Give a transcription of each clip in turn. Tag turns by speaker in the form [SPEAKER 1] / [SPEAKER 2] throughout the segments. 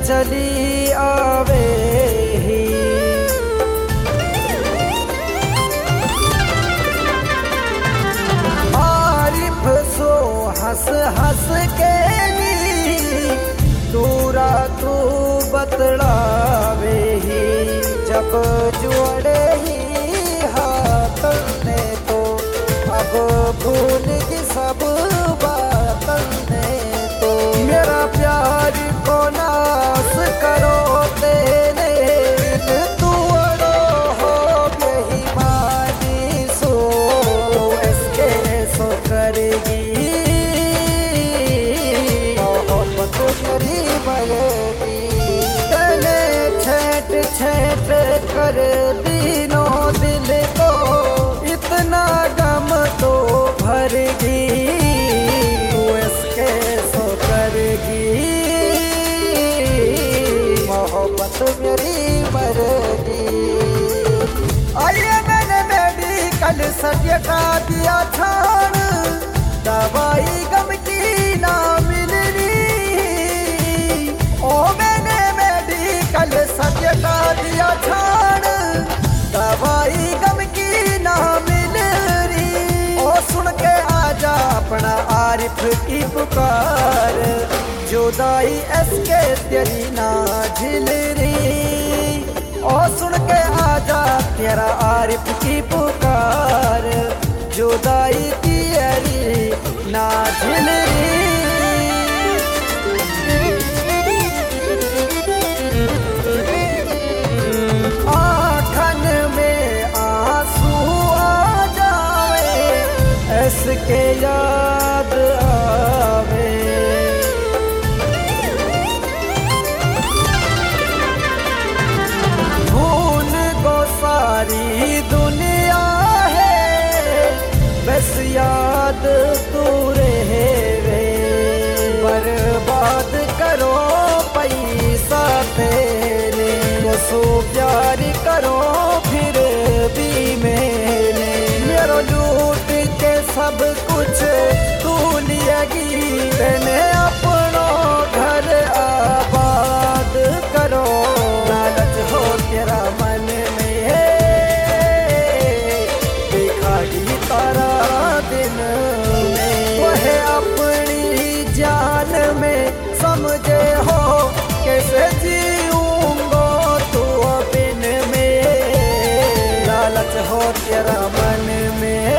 [SPEAKER 1] चली आवे ही। आरिफ सो हंस हंस के नी दूरा तू बतलावे ही। जब जुड़े ही हाथ ने तो अब भूल की सब बात ने तो। मेरा प्यार को नाश करो तेरे तू अड़ो हो यही मानी सो इसके सो करेगी मोहब्बत मेरी मरेगी। तने छेट छेट कर दिनों दिल को इतना गम तो भरगी तू इसके सो करेगी मोहब्बत मेरी मरेगी। आइए मैंने मेडिकल सर्टिफिकेट दिया छाड़ दवाई गम की ना मिलनी। ओ मैंने मेडिकल सर्टिफिकेट दिया छाड़ दवाई गम की ना मिल रही। ओ सुन के आजा अपना आरिफ की पुकार जुदाई इसके तेरी ना झिल रही। ओ सुन के आजा तेरा आरिफ की पुकार जुदाई तेरी ना झिल रही। इसके याद आवे भूल को सारी दुनिया है बस याद तू रहे वे। बर्बाद करो पैसा तेरे सो प्यार करो फिर भी मैंने मेरो लूट के सब कुछ तू लिएगी। तेने अपनो घर आबाद करो लालच हो तेरा मन में दिखागी तारा दिन में। वह अपनी जान में समझे हो कैसे जीऊंगो तू बिन में। लालच हो तेरा मन में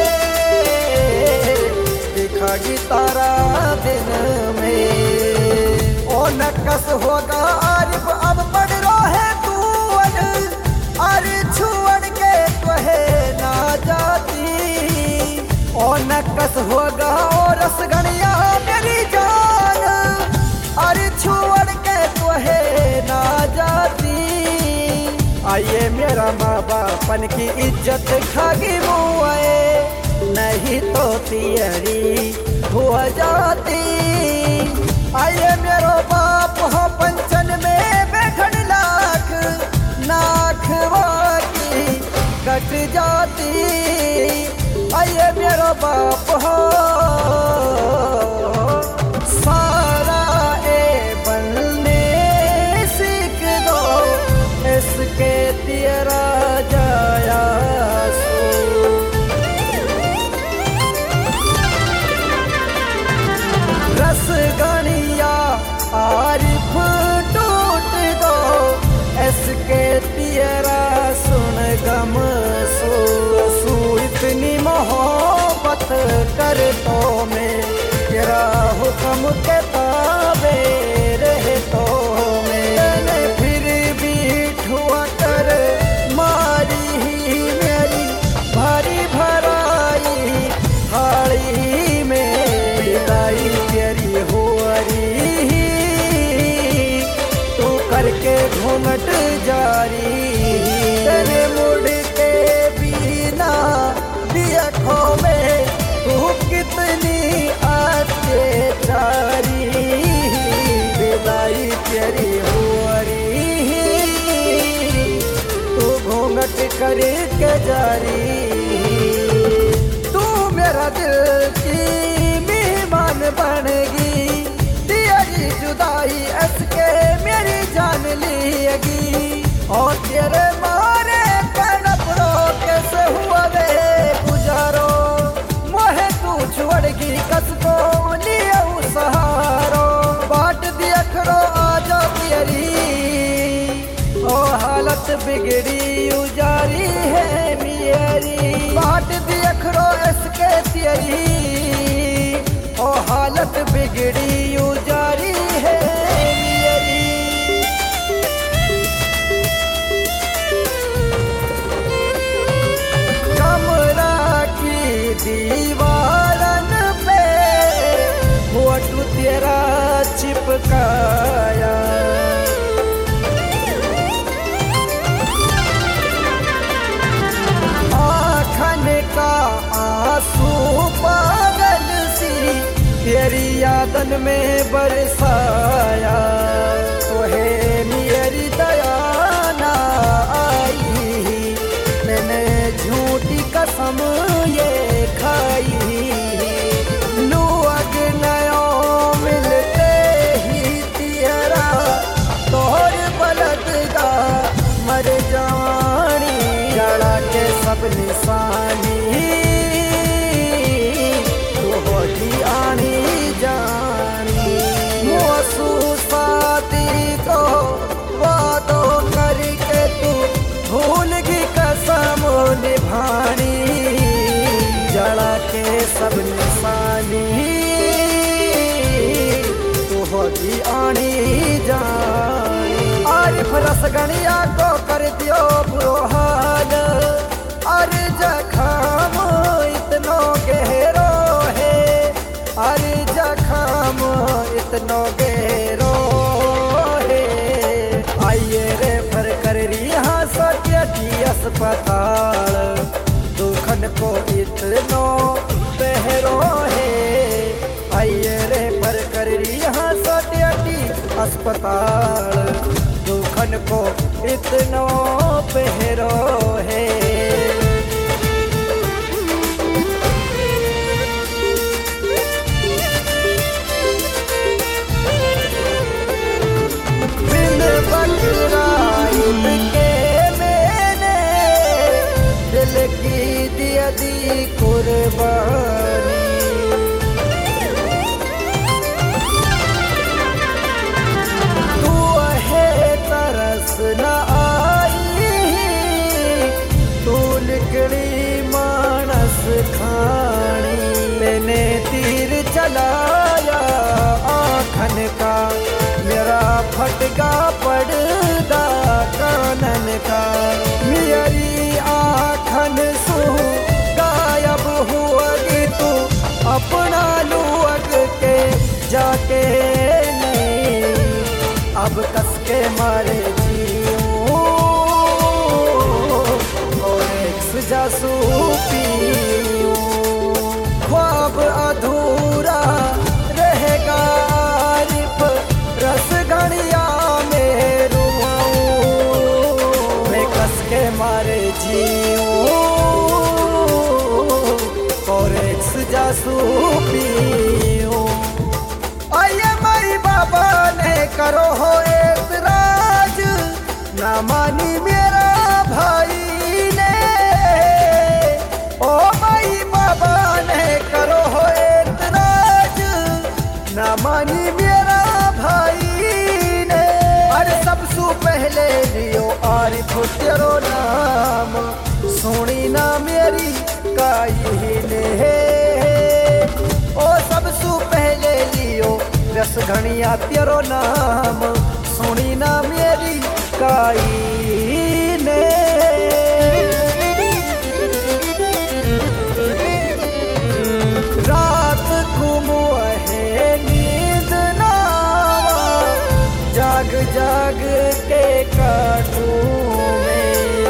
[SPEAKER 1] दिखागी तारा दिन में। ओ नकस होगा आरिफ अब पढ़ रो है तू अरे छुअड़ के तुहे ना जाती। ओ नकस होगा और रसगणिया मेरी जान अरे छुअड़ के तुहे ना जाती। आइए मेरा माँ बापन की इज्जत खागी मुआए नहीं तो तियरी हो जाती। आइए मेरो बाप हो पंचन में बैठन लाख नाखवा की कट जाती। आइए मेरो बाप हो सारा ए बनने सीख दो इसके तेरा जाया रसगणिया आरिफ टूट दो इसके तेरा सुन गम सू इतनी मोहब्बत कर तो मैं तेरा हुक्म के ताबे रहे तो मैं। फिर भी ठुआ कर मारी ही मेरी भारी भराई थाली में विदाई तेरी हो रही तू करके घूंघट जारी। तेरे मुड़ के बिना देखो में तू कितनी अत्याचारी। विदाई तेरी हो रही तू घूंघट करके जारी। तू मेरा दिल की मेहमान बनेगी तेरी जुदाई इसके लिएगी और तेरे मारे कनपड़ो कैसे हुआ वे गुजारो मोहे तू छोड़गी कसको लिए सहारो बाट दियखरो आजा तेरी ओ हालत बिगड़ी उजारी है मेरी बाट दियखरो इसके तेरी ओ हालत बिगड़ी उजारी है मेरी। कमरा की दीवारन पे फोटो तेरा चिपकाया आँखन का आंसू पागल सी तेरी यादन में बरसाया तो है मेरी दया ना आई मैंने झूठी कसम ये खाई लुअग नयो मिलते ही तेरा तोहर बलदगा मर जानी जड़ा के सब निशानी जानी महसूसाती को वादों करके तू भूल गई कसम निभानी जड़ा के सब निशानी तू होगी आनी जानी आरिफ रसगणिया को कर दियो बुरो हाल अरे जखम इतनो गहरो है अरे जखम इतनो गहरो है आइए रे फर कर रिहा सटी अस्पताल दुखन को इतनो बहरो है आइए रे फर कर रिहा सटी अस्पताल दुखन को इतनो बहरो है। दिल की दिया दी कुर्बानी तू है तरस न आई तू निकली मानस खानी मैंने तीर चलाया आँखन का मेरा फटका पड़दा कानन का मेरी आँखन सू गायब हुआ तू अपना लुअग के जाके नहीं अब कस के मारे जियो और एक जासू पियो ख्वाब अधूरा रहेगा आरिफ रसगणिया में रुआऊं मैं कस के मारे जियो और एक जासू पियो आइए माई बाबा ने करो हो एतराज ना मानी मेरा भाई ने ओ माई बाबा ने करो हो एतराज ना मानी मेरा भाई ने अरे सबसे पहले लियो आरिफ तेरो नाम सोनी ना मेरी काई ने ओ सबसे पहले लियो रसगणिया तेरो नाम सोनी ना मेरी काई ने रात घूमो है नींद ना जाग जाग के काटूं में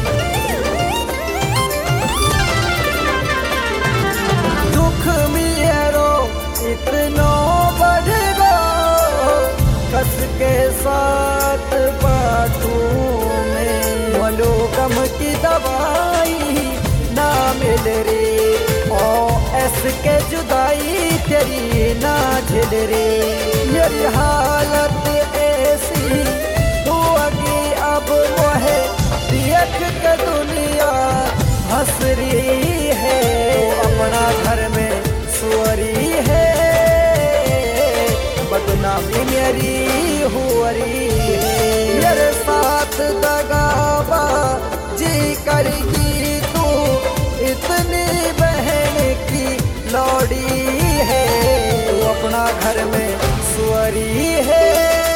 [SPEAKER 1] दुख मेरो इतना बढ़ गो कस के साथ बातों में मलोगम की दवाई ना मिल रे के जुदाई तेरी ना झेल रे मेरी हालत ऐसी तू मोहे देख के दुनिया हंस रही है, अपना घर में सुअरी है, बदनामी मेरी हो रही है। मेरे साथ दगावा जी करेगी तू, इतनी बहन की लौड़ी है, तू अपना घर में सुअरी है,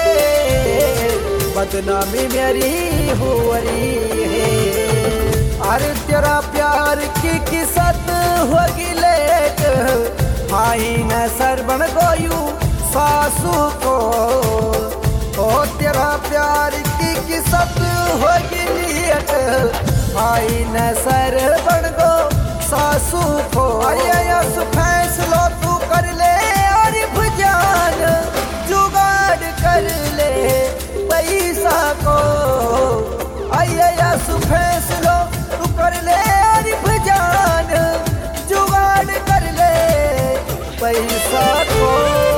[SPEAKER 1] बदनामी मेरी हो रही है। अरे तेरा प्यार की किस्मत होगी लेट, भाई न सर बन गोयू सासू को, ओ तेरा प्यार की किस्मत होगी लेट, भाई न सर बन गो सासू को। आया फैसलो तू कर ले और भुजान जुगाड़ कर ले पैसा को, आया फैसलो तू कर ले और भुजान जुगाड़ कर ले पैसा को।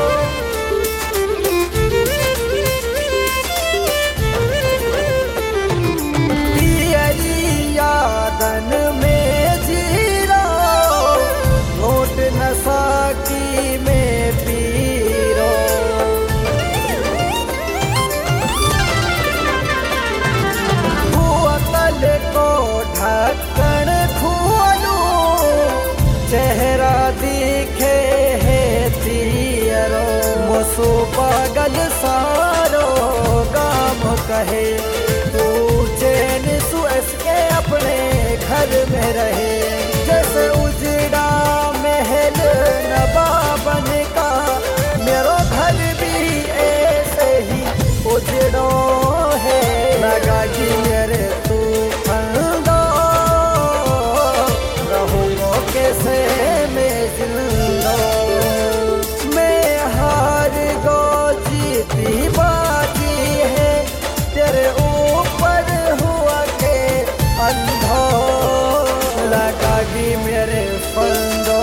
[SPEAKER 1] यादन में जी रहो, घोट नशा की में पी रो, बोतल को ढक्कन खोलू, चेहरा दिखे है तीरो, मोसो पागल सारो गाम कहे, तू चैन सुएस के अपने घर में रहे, जैसे उजड़ा महल नवाबन का, मेरो घर भी ऐसे ही उजड़ो है, लगा कि मेरे तू फंदो, रहूंगो कैसे मैं जिंदो, मैं हार गो जीती बाजी है, तेरे ऊपर हुआ के अंधो, लगा कि मेरे फंदो,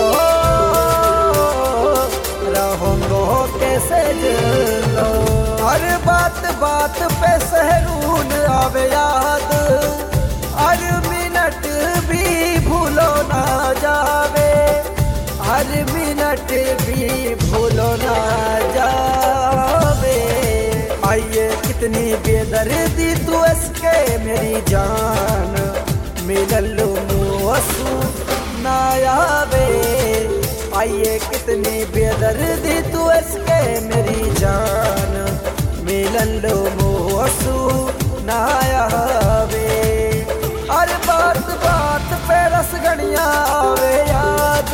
[SPEAKER 1] रहूंगो कैसे जिंदो। हर बात बात पे सहरून आवे याद, हर मिनट भी भूलो ना जावे, हर मिनट भी भूलो ना जावे। आइए कितनी बेदर्दी तू इसके मेरी जान, मिलल मुआसू ना आवे, आइए कितनी बेदर्दी तू इसके मेरी जान, मिलल मुआसू ना आवे। हर बात बात पे रस गणिया आवे याद,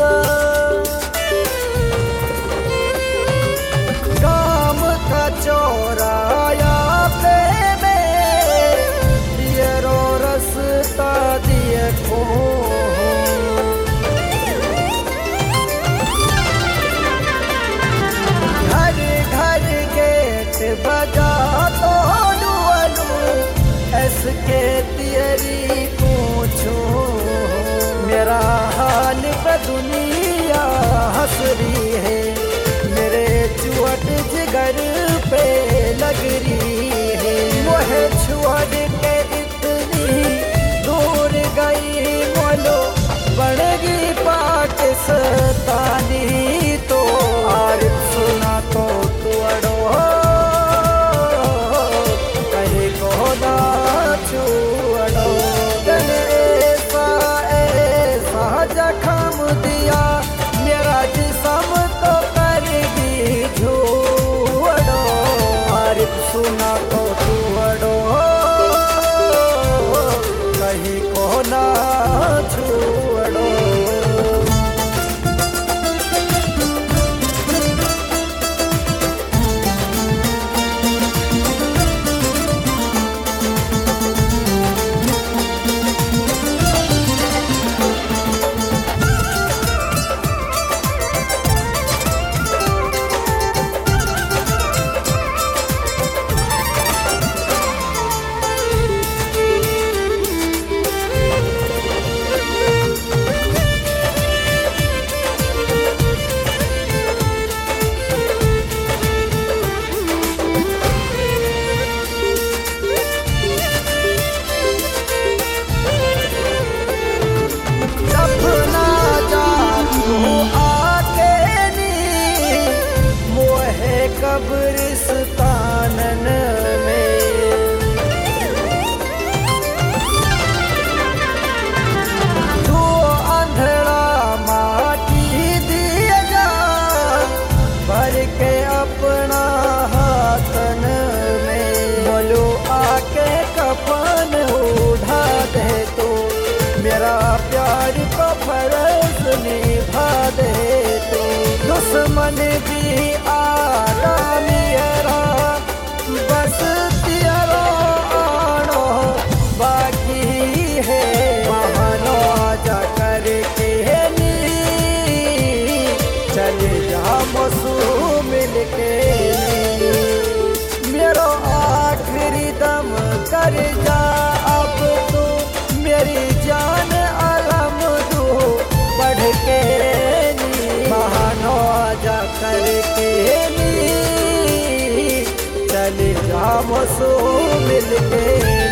[SPEAKER 1] काम का चौराया पे में दियरो रसता दिए खो, घर घर गेट बजा तो लू ऐसके तेरी पूछो, मेरा हाल पे दुनिया हंस रही है, मेरे चुअट जिगर पे लग रही है, मोहे छोड़ के इतनी दूर गई मोलो, बढ़गी पाकिस्तानी तो, आरिफ सुना तो तू अड़ो कहीं को ना छुड़ो, ऐसा ऐसा जख्म दिया मेरा जिस्म तो करेगी झूठो, आरिफ सुना तो तू अड़ो कहीं को ना छुड़ो। दे तो दुश्मन भी आना मेरा बस तेरा आनो बाकी है बहाना जा करके नी चले जा मसू मिल के मेरो आखिरी दम कर जा अब तू मेरी जान अलम दो बढ़ के नी बहानो जा करके नी चले जा मसू मिल के।